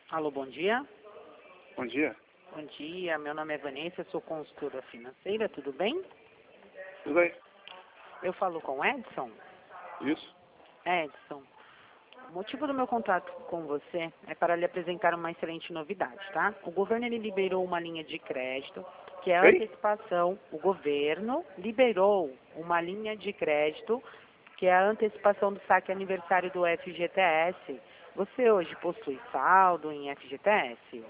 Alô, bom dia. Bom dia. Bom dia, meu nome é Vanessa, sou consultora financeira, tudo bem? Tudo bem? Eu falo com Edson? Isso? Edson, o motivo do meu contato com você é para lhe apresentar uma excelente novidade, tá? O governo ele liberou uma linha de crédito, que é a Ei? antecipação. O governo liberou uma linha de crédito, que é a antecipação do saque aniversário do FGTS. Você hoje possui saldo em FGTS?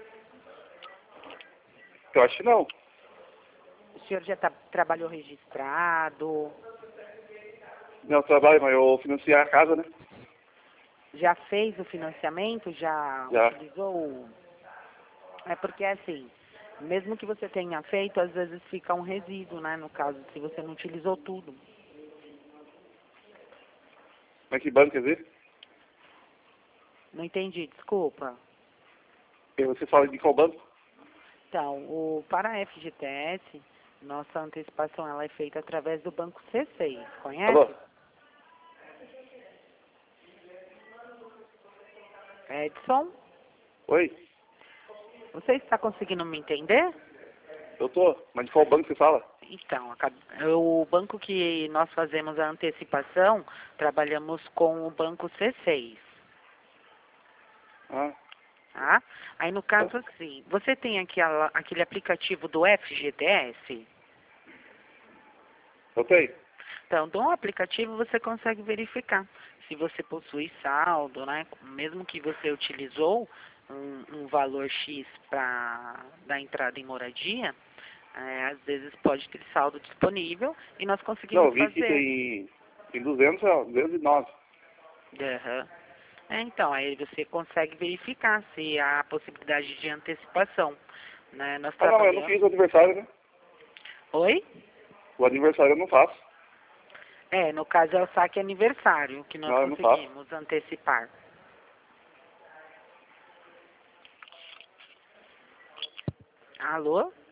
Eu acho que não. O senhor já trabalhou registrado? Não, eu trabalho, mas eu financiei a casa, né? Já fez o financiamento? Já Já. utilizou? É porque assim, mesmo que você tenha feito, às vezes fica um resíduo, né? No caso, se você não utilizou tudo. Mas que banco quer dizer? Não entendi, desculpa. E você fala de qual banco? Então, para a FGTS, nossa antecipação ela é feita através do Banco C6, Alô? conhece? Edson, Oi? você está conseguindo me entender? Eu tô. Mas de qual banco você fala? Então, o banco que nós fazemos a antecipação, trabalhamos com o Banco C6, Ah, tá? Aí, no caso, assim, você tem aquele aplicativo do FGTS? eu tenho. Então, do aplicativo você consegue verificar se você possui saldo, né? Mesmo que você utilizou um valor X para dar entrada em moradia, às vezes pode ter saldo disponível e nós Não, eu conseguimos vi que fazer. tem 200, ó, 209. Aham. Então, aí você consegue verificar se há possibilidade de antecipação, né? Nós Ah, não, eu não trabalhamos... fiz o aniversário, né? Oi? O aniversário eu não faço. No caso é o saque aniversário que nós Não, eu não faço. conseguimos antecipar. Alô?